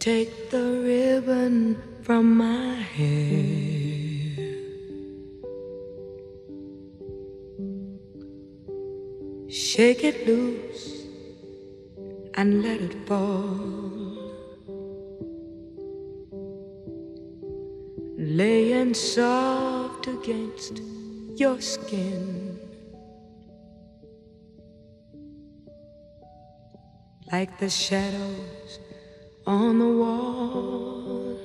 take the ribbon from my hair. Shake it loose and let it fall. Laying soft against your skin, like the shadows on the wall.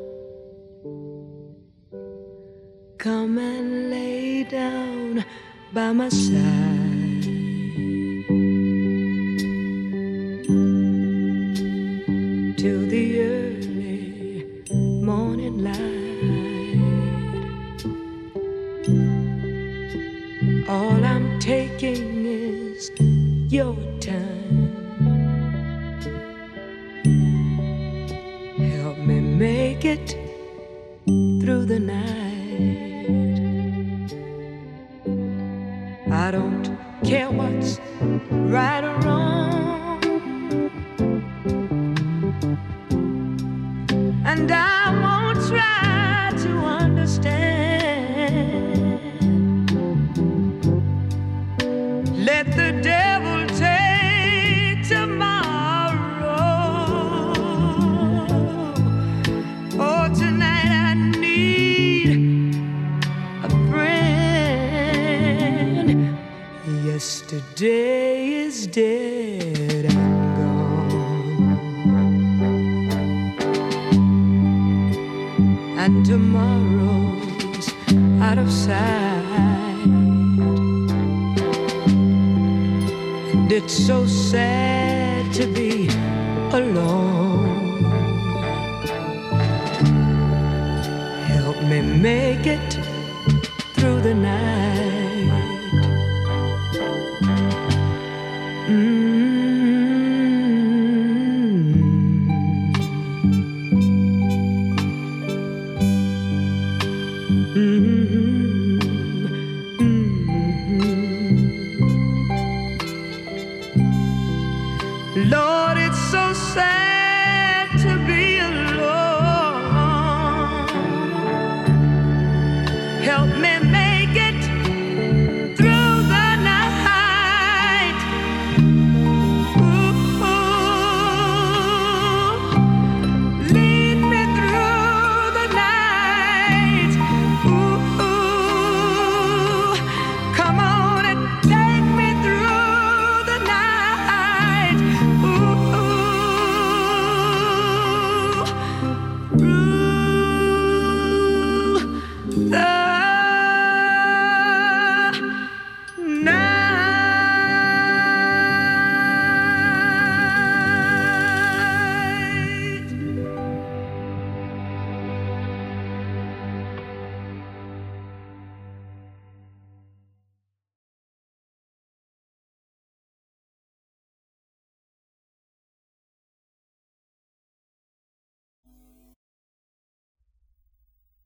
Come and lay down by my side. Till the early morning light. All I'm taking is your time. Help me make it through the night. I don't care what's right or wrong, and I won't try to understand. Let the devil take tomorrow. Oh, tonight I need a friend. Yesterday is dead and gone, and tomorrow's out of sight. And it's so sad to be alone.